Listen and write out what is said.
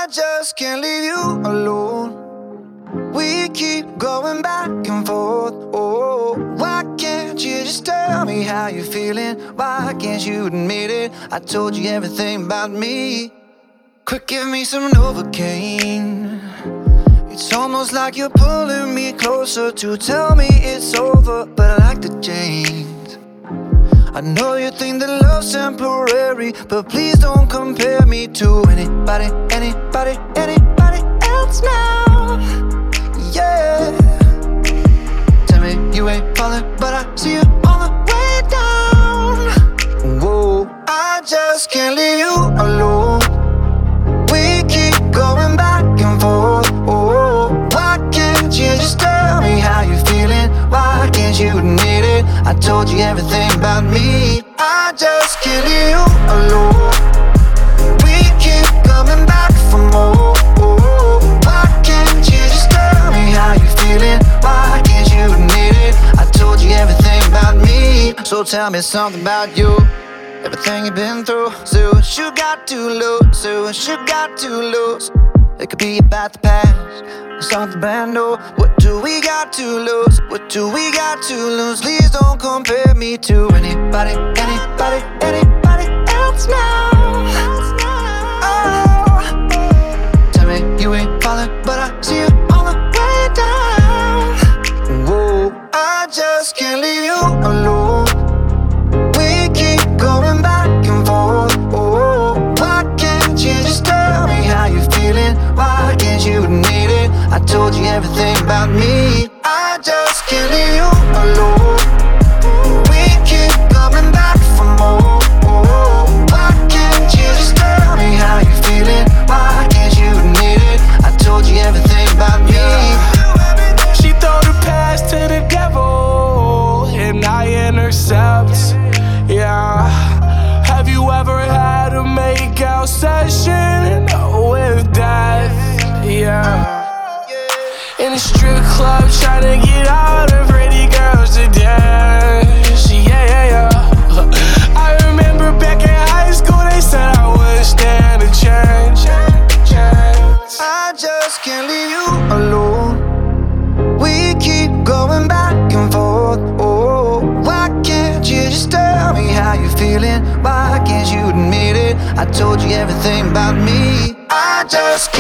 I just can't leave you alone. We keep going back and forth. Oh, why can't you just tell me how you're feeling? Why can't you admit it? I told you everything about me. Quick, give me some Novocaine. It's almost like you're pulling me closer to tell me it's over, but I like the chains. I know you think that love's temporary, but please don't compare me to anybody else now. Yeah. Tell me you ain't falling, but I see you all the way down. Whoa, I just can't leave you alone. We keep going back and forth. Oh, why can't you just tell me how you're feeling? Why can't you admit it? I told you everything about me. I just can't leave you alone. We keep coming back for more. Oh, why can't you just tell me how you're feeling? Why can't you admit it? I told you everything about me. So tell me something about you. Everything you've been through. So what you got to lose? So what you got to lose? It could be about the past, something brand new. What do we got to lose? What do we got to lose? Please don't compare me to anybody else now. Oh, tell me you ain't falling, but I see you all the way down. Whoa, I just can't leave you alone. We keep going back and forth. Oh, why can't you just tell me how you're feeling? Why can't you admit it? I told you everything about me. I just can't leave you alone. We keep coming back for more. Oh, why can't you just tell me how you're feeling? Why can't you admit it? I told you everything about me. She throw the past to the devil, and I intercept. Yeah. Have you ever had a make-out session with death? Yeah. In a strip club, trying to get all the pretty girls to dance. Yeah. I remember back in high school, they said I would stand a chance. I just can't leave you alone. We keep going back and forth. Oh, why can't you just tell me how you're feeling? Why can't you admit it? I told you everything about me. I just